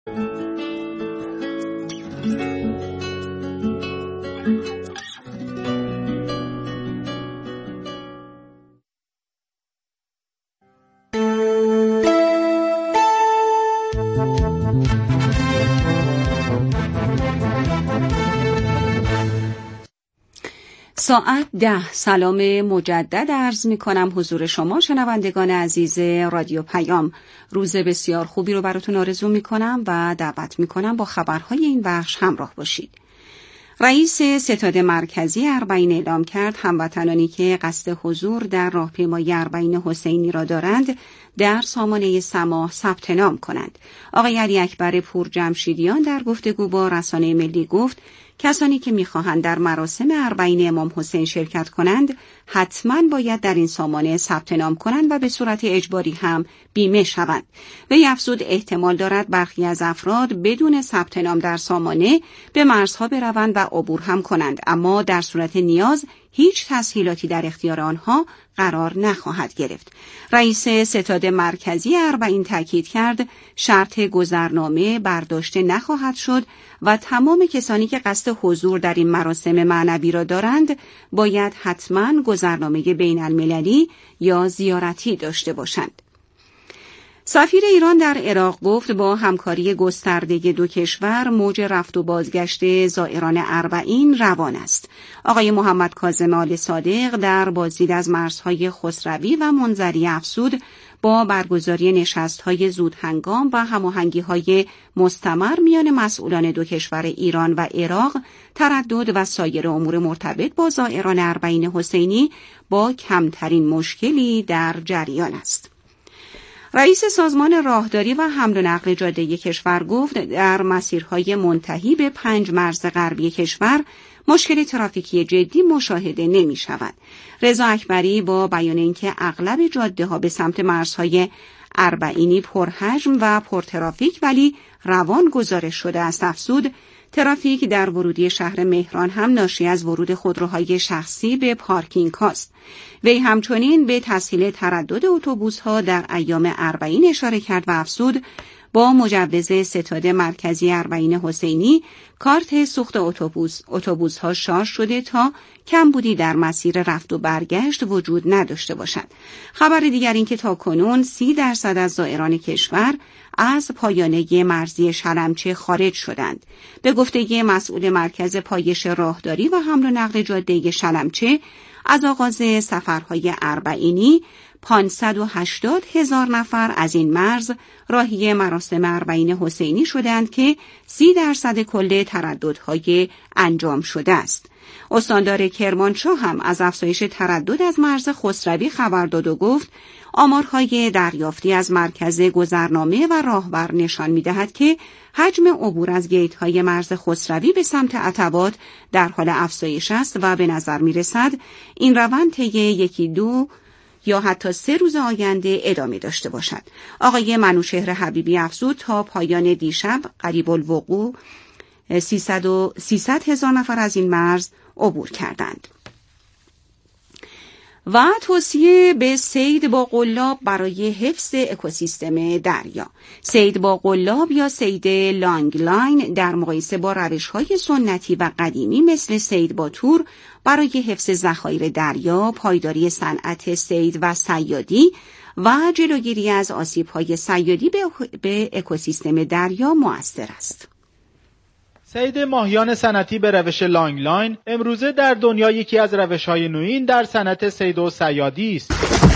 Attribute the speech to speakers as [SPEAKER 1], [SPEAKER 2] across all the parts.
[SPEAKER 1] ساعت 10. سلام مجدد عرض می کنم حضور شما شنوندگان عزیز رادیو پیام. روز بسیار خوبی رو براتون آرزو می کنم و دعوت می کنم با خبرهای این بخش همراه باشید. رئیس ستاد مرکزی اربعین اعلام کرد هموطنانی که قصد حضور در راهپیمایی اربعین حسینی را دارند در سامانه سماح ثبت نام کنند. آقای علی اکبر پورجمشیدیان در گفتگو با رسانه ملی گفت کسانی که می‌خواهند در مراسم اربعین امام حسین شرکت کنند حتماً باید در این سامانه ثبت نام کنند و به صورت اجباری هم بیمه شوند. وی افزود احتمال دارد برخی از افراد بدون ثبت نام در سامانه به مرزها بروند و عبور هم کنند، اما در صورت نیاز هیچ تسهیلاتی در اختیار آنها قرار نخواهد گرفت. رئیس ستاد مرکزی اربعین تاکید کرد شرط گذرنامه برداشته نخواهد شد و تمام کسانی که قصد حضور در این مراسم معنوی را دارند باید حتماً گذرنامه بین المللی یا زیارتی داشته باشند. سفیر ایران در عراق گفت با همکاری گسترده دو کشور موج رفت و بازگشت زائران اربعین روان است. آقای محمد کاظم آل صادق در بازدید از مرزهای خسروی و منظری افزود با برگزاری نشست‌های زودهنگام و هماهنگی‌های مستمر میان مسئولان دو کشور ایران و عراق، تردد و سایر امور مرتبط با زائران اربعین حسینی با کمترین مشکلی در جریان است. رئیس سازمان راهداری و حمل و نقل جاده کشور گفت در مسیرهای منتهی به 5 مرز غربی کشور مشکل ترافیکی جدی مشاهده نمی شود. رضا اکبری با بیان اینکه اغلب جاده‌ها به سمت مرزهای اربعینی پرحجم و پرترافیک ولی روان گزارش شده است افزود ترافیک در ورودی شهر مهران هم ناشی از ورود خودروهای شخصی به پارکینگ هاست. وی همچنین به تسهیل تردد اتوبوس‌ها در ایام اربعین اشاره کرد و افزود با مجوز ستاد مرکزی اربعین حسینی کارت سوخت اتوبوس‌ها شارژ شده تا کمبودی در مسیر رفت و برگشت وجود نداشته باشد. خبر دیگر این که تاکنون 30% از زائران کشور از پایانه مرزی شلمچه خارج شدند. به گفته مسئول مرکز پایش راهداری و حمل و نقل جاده شلمچه از آغاز سفرهای اربعینی 580,000 نفر از این مرز راهی مراسم اربعین حسینی شدند که 30% کل ترددهای انجام شده است. استاندار کرمانشاه هم از افزایش تردد از مرز خسروی خبر داد و گفت آمارهای دریافتی از مرکز گذرنامه و راهبر نشان می‌دهد که حجم عبور از گیت‌های مرز خسروی به سمت عتبات در حال افزایش است و به نظر می‌رسد این روند طی 1-2 یا حتی 3 روز آینده ادامه داشته باشد. آقای منوچهر حبیبی افزود تا پایان دیشب قریب الوقوع 300,000 نفر از این مرز عبور کردند. و توصیه به صید با قلاب برای حفظ اکوسیستم دریا. صید با قلاب یا صید لانگ لاین در مقایسه با روش‌های سنتی و قدیمی مثل صید با تور برای حفظ ذخایر دریا، پایداری صنعت صید و صیادی و جلوگیری از آسیب‌های صیادی به اکوسیستم دریا مؤثر است.
[SPEAKER 2] صید ماهیان صنعتی به روش لانگ لاین امروزه در دنیا یکی از روش‌های نوین در صنعت صید و صیادی است.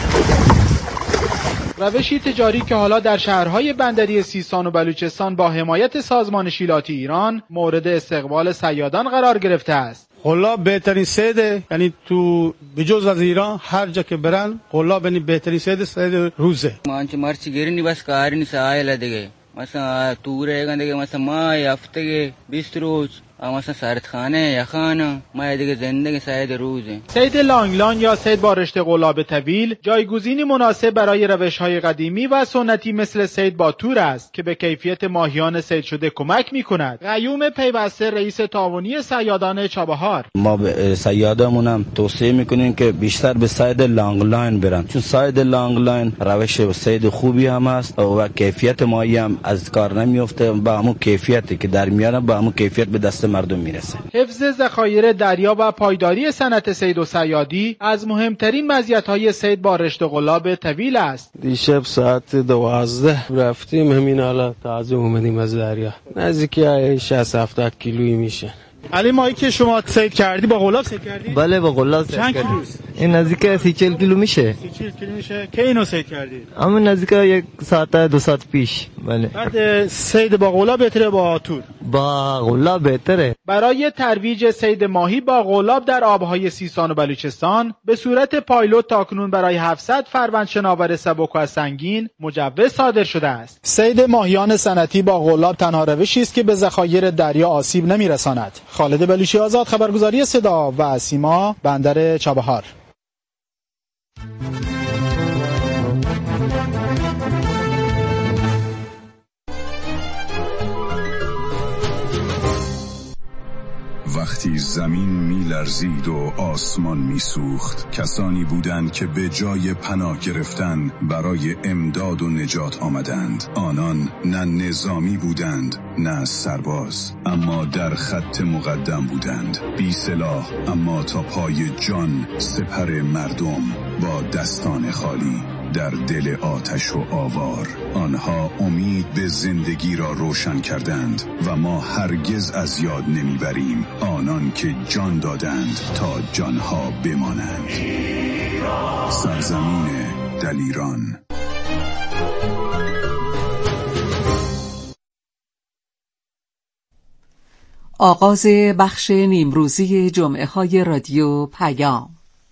[SPEAKER 2] روشی تجاری که حالا در شهرهای بندری سیستان و بلوچستان با حمایت سازمان شیلاتی ایران مورد استقبال صیادان قرار گرفته است.
[SPEAKER 3] قلاب بهترین صیده، یعنی تو بجز از ایران هر جا که برن قلاب یعنی بهترین صید روزه.
[SPEAKER 4] مانچ مرچ گیرنی بس کاری نیست آیل دیگه. مثلا توره گندگی مثلا ماه هفته 20 روز اما مثلا سردخانه یا خانه ما دیگه زندگی صید روزه.
[SPEAKER 2] صید لانگلان یا صید با رشته قلاب طویل جایگزینی مناسب برای روش‌های قدیمی و سنتی مثل صید با تور است که به کیفیت ماهیان صید شده کمک می‌کند. قیوم پیوسته رئیس تعاونی صیادان چابهار:
[SPEAKER 5] ما به صیادامون هم توصیه می‌کنیم که بیشتر به صید لانگلاین برن، چون صید لانگلاین روش صید خوبی هم است و کیفیت ماهی هم از کار نمیفته، با همون کیفیتی که در میاره با همون کیفیت به دست مردم میرسه.
[SPEAKER 2] حفظ ذخایر دریا و پایداری صنعت صید و صیادی از مهمترین مزیت‌های صید با رشته قلاب طویل است.
[SPEAKER 6] دیشب ساعت 12 رفتیم همین حالا تازه اومدیم از دریا، نزدیک 60-70 کیلویی میشه.
[SPEAKER 3] علی ماهی که شما صید کردی با قلاب صید کردی؟
[SPEAKER 7] بله با قلاب صید
[SPEAKER 3] کردی.
[SPEAKER 7] چند کیلوست؟ این نزدیک 30-40 کیلو میشه.
[SPEAKER 3] 30-40 کیلو میشه. کی اینو صید کردی؟
[SPEAKER 7] اما نزدیک 1 ساعت 2 ساعت پیش. بله.
[SPEAKER 3] بعد صید با قلاب بهتره با تور؟
[SPEAKER 7] با قلاب بهتره.
[SPEAKER 2] برای ترویج صید ماهی با قلاب در آبهای سیستان و بلوچستان به صورت پایلوت تاکنون برای 700 فروند شناور سبک و سنگین مجوز صادر شده است.
[SPEAKER 8] صید ماهیان صنعتی با قلاب تنها روشی است که به ذخایر دریا آسیب نمی‌رساند. خالد بلوچی آزاد، خبرگزاری صدا و سیما، بندر چابهار.
[SPEAKER 9] وقتی زمین می‌لرزید و آسمان می‌سوخت، کسانی بودند که به جای پناه گرفتن برای امداد و نجات آمدند. آنان نه نظامی بودند نه سرباز، اما در خط مقدم بودند، بی سلاح اما تا پای جان، سپر مردم با دستان خالی در دل آتش و آوار. آنها امید به زندگی را روشن کردند و ما هرگز از یاد نمیبریم آنان که جان دادند تا جانها بمانند. سرزمین دلیران.
[SPEAKER 10] آغاز بخش نیمروزی جمعه های رادیو پیام.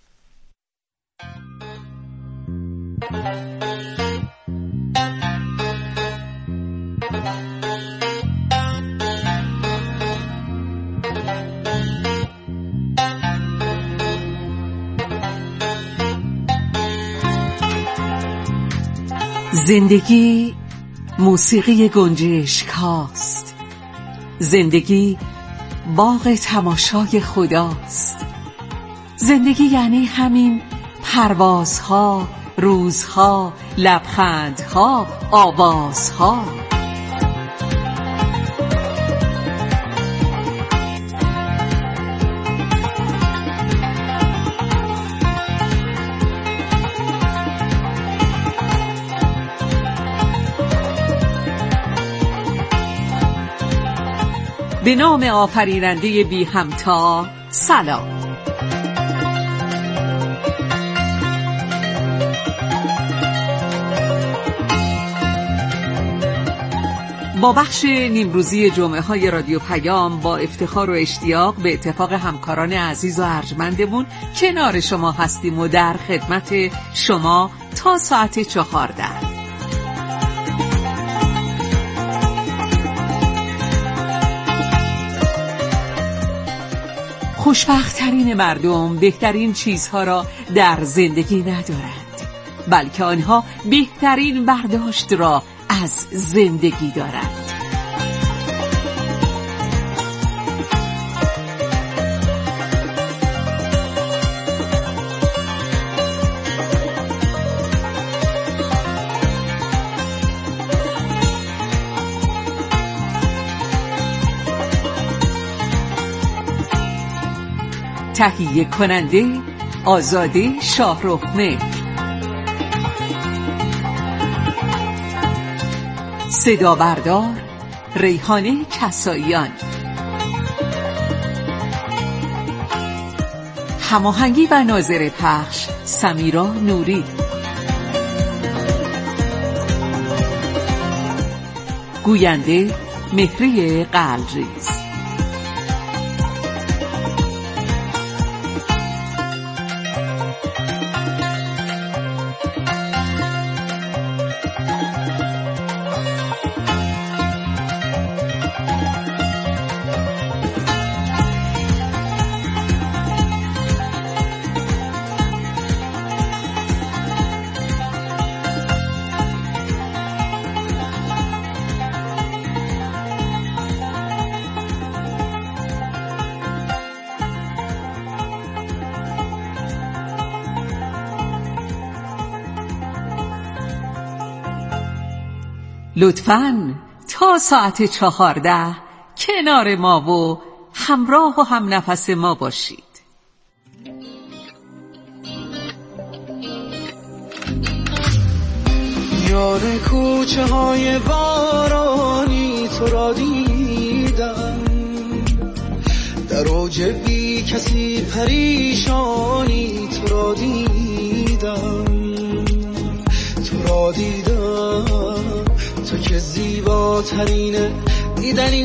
[SPEAKER 10] زندگی موسیقی گنجشک هاست. زندگی باغ تماشای خداست. زندگی یعنی همین پروازها، روزها، لبخندها، آوازها. به نام آفریننده بی همتا، سلام. با بخش نیمروزی جمعه های رادیو پیام با افتخار و اشتیاق به اتفاق همکاران عزیز و ارجمندمون کنار شما هستیم و در خدمت شما تا ساعت 14. خوشبخت‌ترین مردم بهترین چیزها را در زندگی ندارند، بلکه آنها بهترین برداشت را از زندگی دارند. تهیه کننده آزاده شاهرخمه، صدا بردار ریحانه کساییان، هماهنگی و ناظر پخش سمیرا نوری، گوینده مهری قلریز. لطفاً تا ساعت 14 کنار ما و همراه و هم نفس ما باشید.
[SPEAKER 11] یار کوچه های بارانی تو را دیدم، در اوج بی کسی پریشانی تو را دیدم، تو را دیدم، تو که زیباترین دیدنی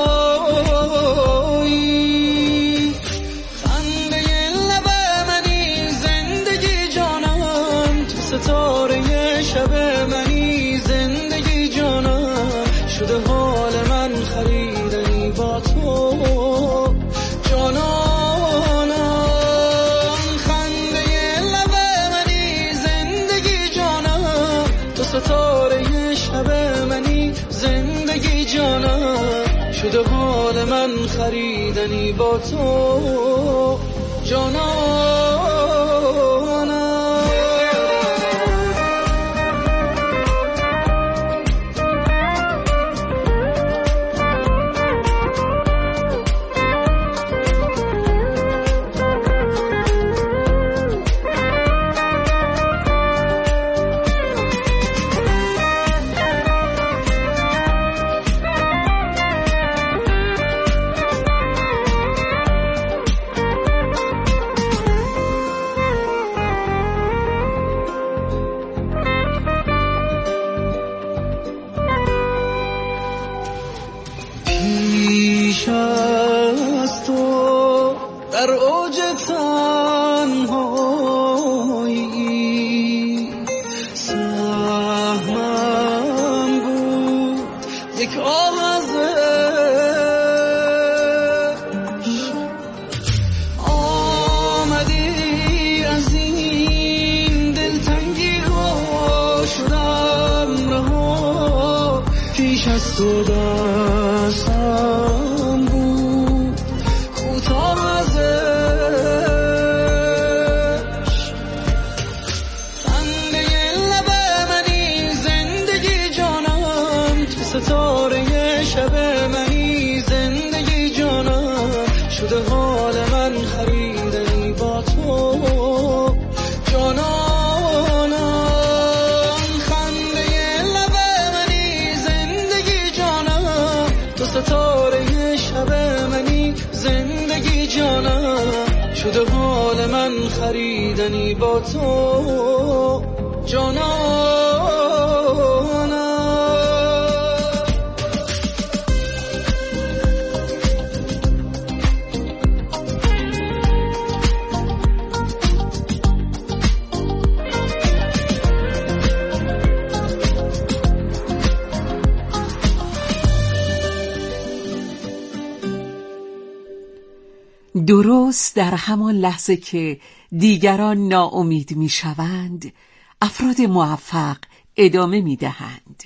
[SPEAKER 11] هایی، خنده لب منی زندگی جانم، تو ستاره شب منی زندگی جانم، شده حال من خریدنی با تو جانانم، خنده لب منی زندگی جانم، تو ستاره شب منی زندگی جانم، شده حال من خریدنی با تو جانانم. خریدنی با تو جانانم.
[SPEAKER 10] درست در همان لحظه که دیگران ناامید می‌شوند، افراد موفق ادامه می‌دهند.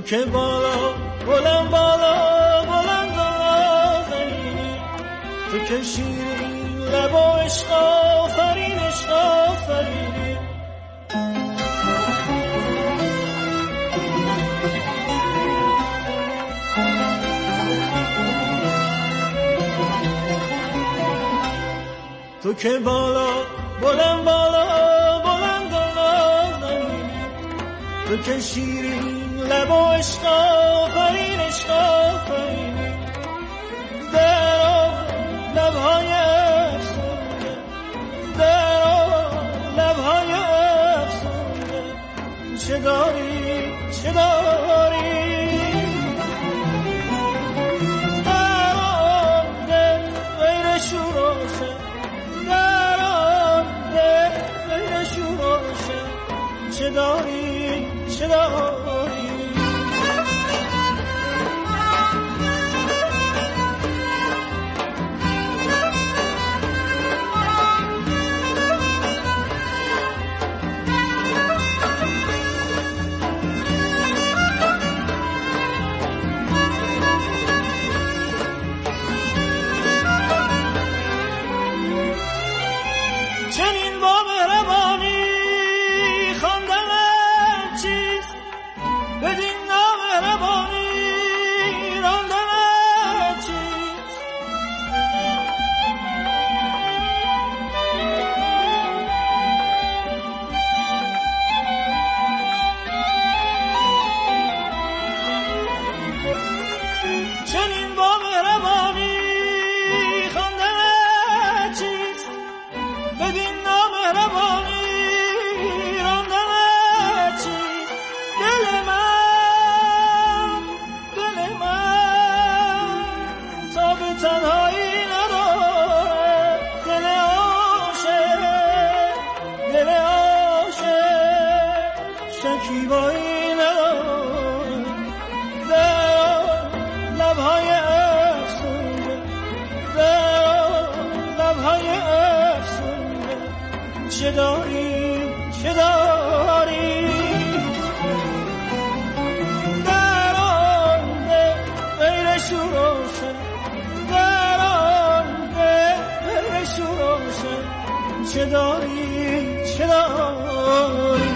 [SPEAKER 11] که بالا بلند بالا بلند نازنینی، تو که شیرین لب و عشق آفرین عشق آفرینی. تو که بالا بلند بالا بلند نازنینی، تو که شیرین لب و عشق آفرین عشق آفرینی. در لبهای افسونده، در لبهای افسونده، چه داری چه داری. در آن دل غیر شوروشه، در آن دل غیر شوروشه، چه داری چه داری. چنین با مهربانی خواندن چیست، بدین نامهربانی راندن چیست. چنین با مهربانی خواندن چیست، بدین نامهربانی راندن چیست. دل من تا به تنهایی نداره، دل عاشق شکیبایی نداره. در لبهای افسونده، در لبهای افسونده، چه داری چه داری. در آن دل غیر شوروشه، در آن دل غیر شوروشه، چه داری چه داری.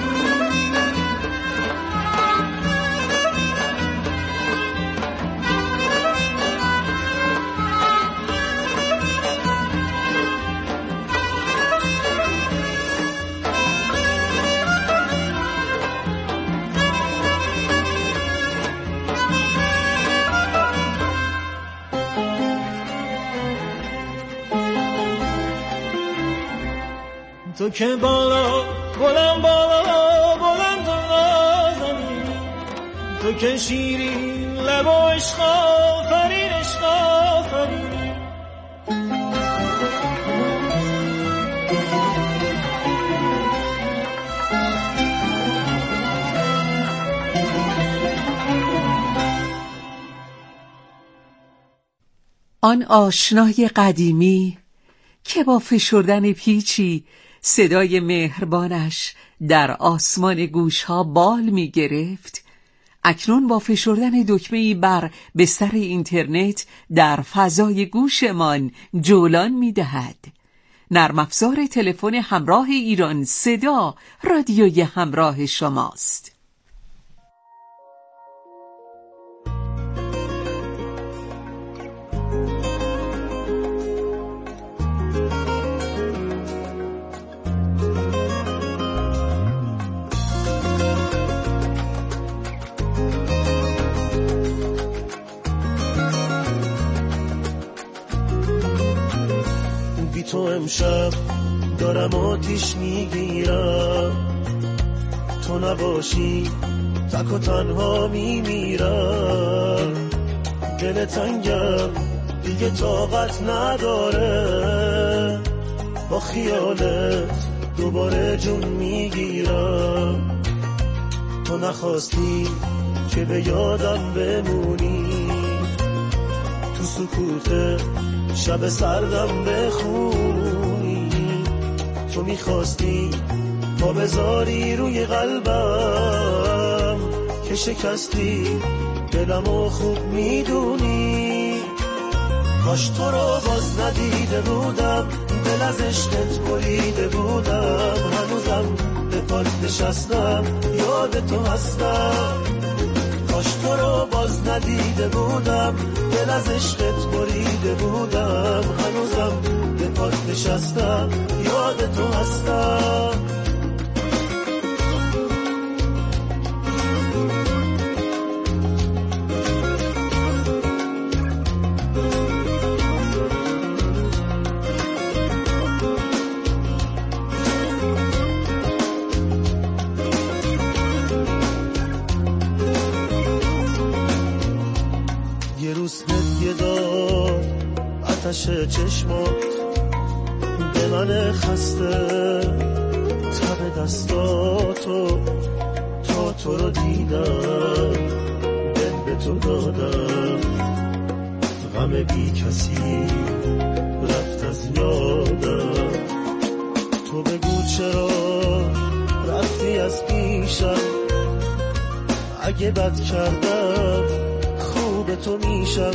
[SPEAKER 11] تو که بالا بلند بالا بلند نازنینی، تو که شیرین لب و عشق آفرین عشق آفرینی.
[SPEAKER 10] آن آشنای قدیمی که با فشردن پیچی صدای مهربانش در آسمان گوشها بال می گرفت، اکنون با فشردن دکمه‌ای بر بستر اینترنت در فضای گوشمان جولان می دهد. نرم افزار تلفن همراه ایران صدا رادیوی همراه شماست.
[SPEAKER 11] تو امشب دارم آتیش میگیرم، تو نباشی تک و تنها میمیرم. دل تنگم دیگه طاقت نداره، با خیالت دوباره جون میگیرم. تو نخواستی که به یادم بمونی، تو سکوت شب سردم بخونی. تو میخواستی پا بذاری روی قلبم که که شکستی دلمو خوب میدونی. کاش تو رو باز ندیده بودم، دل از عشقت بریده بودم. هنوزم به پات نشستم، یاد تو هستم. کاش تو رو باز ندیده بودم، دل از عشقت بریده بودم. هنوزم به پات نشستم، یاد تو هستم. آتش چشمات به من خسته، تب دستاتو تا تو رو دیدم، دل به تو دادم. غم بی کسی رفت از یادم. تو بگو چرا رفتی از پیشم، اگه بد کردم خوب تو میشم.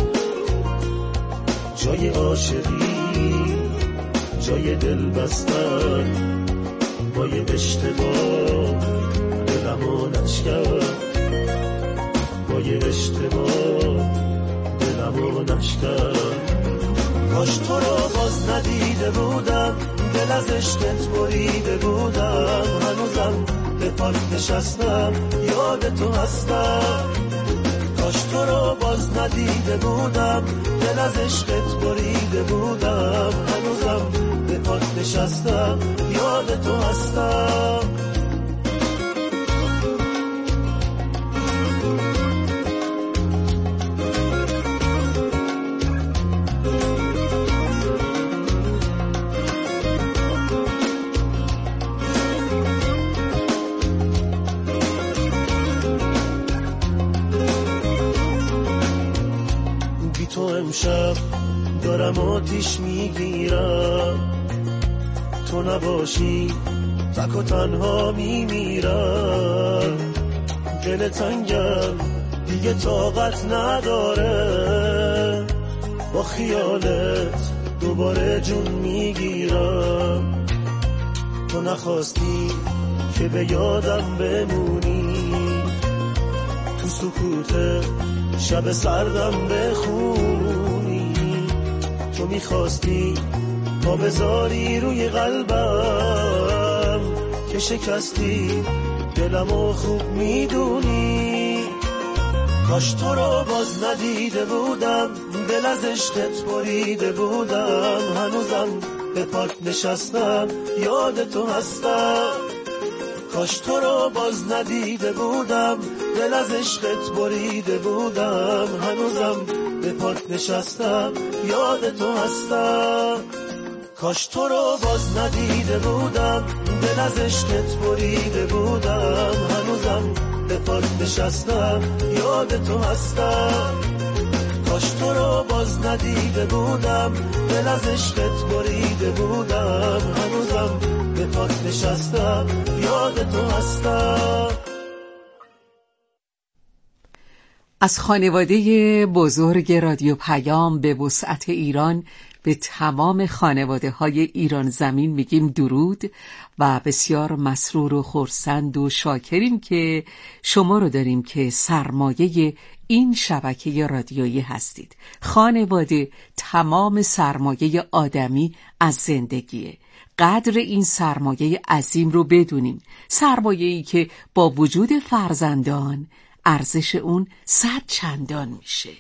[SPEAKER 11] جای عاشقی جای دل بستن، با یه اشتباه دلمو نشکن، با یه اشتباه دلمو نشکن. کاش تو رو باز ندیده بودم، دل از عشقت بریده بودم. هنوزم به پات نشستم، یاد تو هستم. کاش تو رو باز ندیده بودم، دل از عشقت بریده بودم. هنوزم به پات نشستم، یاد تو هستم. تو امشب دارم آتیش میگیرم، تو نباشی تک و تنها میمیرم. دل تنگم دیگه طاقت نداره، با خیالت دوباره جون میگیرم. تو نخواستی که به یادم بمونی، تو سکوت شب سردم بخونی. تو میخواستی پا بذاری روی قلبم، که شکستی دلمو خوب میدونی. کاش تو رو باز ندیده بودم، دل از عشقت بریده بودم. هنوزم به پات نشستم، یاد تو هستم. کاش تو رو باز ندیده بودم، دل از عشقت بریده بودم. هنوزم به پات نشستم، یاد تو هستم. کاش تو رو باز ندیده بودم، دل از عشقت بریده بودم. هنوزم به پات نشستم، یاد تو هستم. کاش تو رو باز ندیده بودم، دل از عشقت بریده بودم. هنوزم به پات نشستم، یاد تو هستم.
[SPEAKER 10] از خانواده بزرگ رادیو پیام به وسعت ایران به تمام خانواده‌های ایران زمین میگیم درود و بسیار مسرور و خرسند و شاکریم که شما رو داریم که سرمایه این شبکه رادیویی هستید. خانواده تمام سرمایه آدمی از زندگیه. قدر این سرمایه عظیم رو بدونیم، سرمایه‌ای که با وجود فرزندان ارزش اون 100 چندان میشه.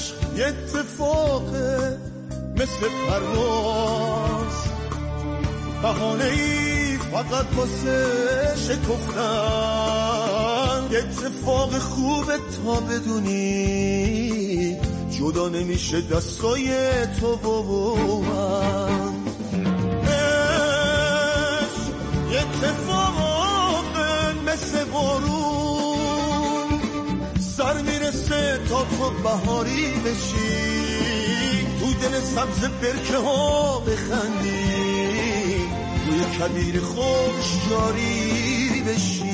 [SPEAKER 11] مثل پرواز بهانه‌ای فقط واسه شکفتن، اتفاق خوبه تا بدونی جدا نمیشه دستای تو و من. اتفاق مثل بارون سر میرسه تا تو بهاری بشی، تو دل سبز برکه ها بخندی، توی کبیر خوش جاری بشی.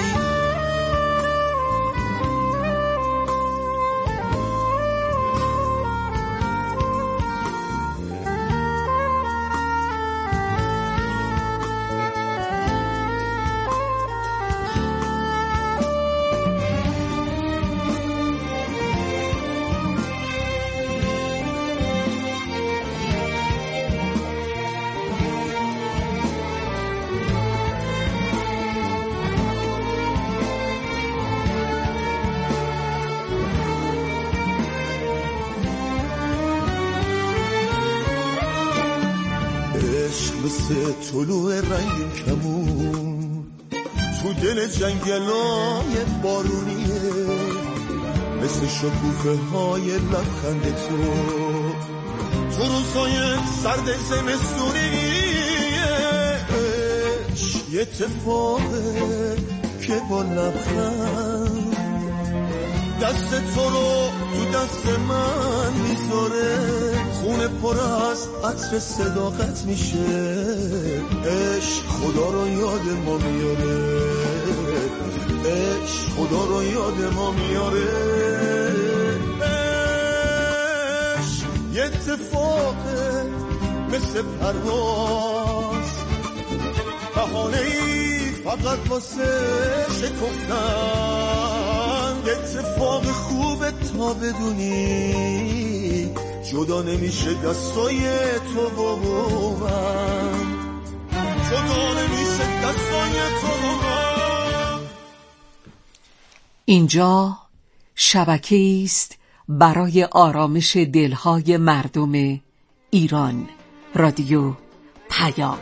[SPEAKER 11] مثل طلوع رنگ کمون تو دل جنگلای بارونیه، مثل شکوفه های لبخند تو روزهای سرد زمستونیه. یه اتفاقه که با لبخند دست تو رو تو دست من میذاره، خونه پر از عطر صداقت میشه، عشق خدا رو یاد ما میاره، عشق خدا رو یاد ما میاره. عشق یه اتفاقه مثل پرواز، بهانه‌ای فقط واسه شکفتن، اتفاق خوبه تا بدونی جدا نمیشه دستای تو و من، جدا نمیشه دستای تو و من.
[SPEAKER 10] اینجا شبکه‌ای است برای آرامش دلهای مردم ایران. رادیو پیام.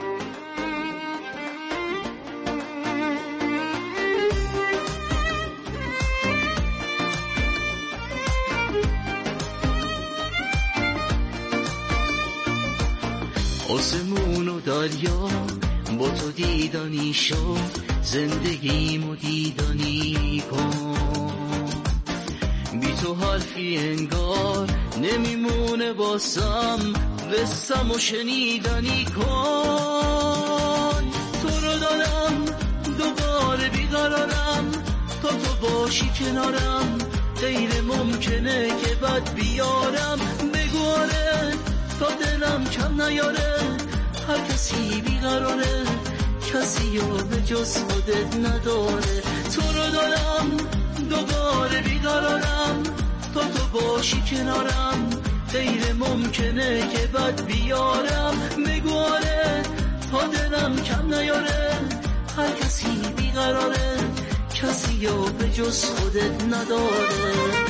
[SPEAKER 12] آسمون و دریا با تو دیدنی شد، زندگیمو دیدنی کن، بی تو حرفی انگار نمیمونه باسم، قصم و شنیدنی کن. تو رو دارم دوباره بیقرارم، تا تو باشی کنارم غیر ممکنه که بد بیارم. بگواره تا دلم کم نیاره، هر کسی بیقراره، کسی رو به جز خودت نداره. تو رو دارم دوباره بیقرارم، تا تو باشی کنارم غیر ممکنه که بد بیارم. بگواره تا دلم کم نیاره، هر کسی بیقراره، کسی رو به جز خودت نداره.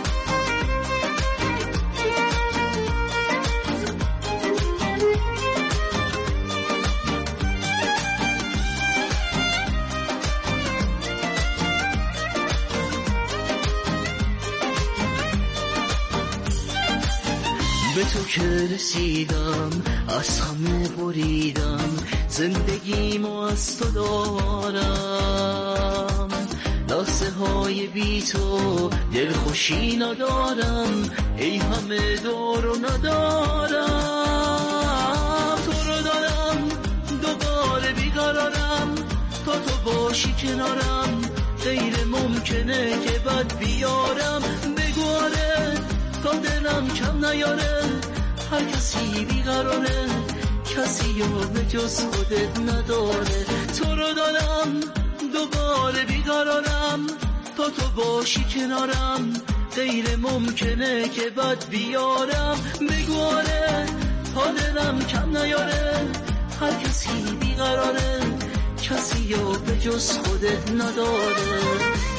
[SPEAKER 12] به تو که رسیدم از همه بریدم، زندگیمو از تو دارم، لحظه های بی تو دل خوشی ندارم، ای همه دارو ندارم. تو رو دارم دوباره بیقرارم، تا تو باشی کنارم غیر ممکنه که بد بیارم. بگواره تا دلم کم نیاره، هر کسی بیقراره، کسی رو به جز خودت نداره. تو رو دارم دوباره بیقرارم، تا تو باشی کنارم غیر ممکنه که بد بیارم. بگواره تا دلم کم نیاره، هر کسی بیقراره، کسی رو به جز خودت نداره.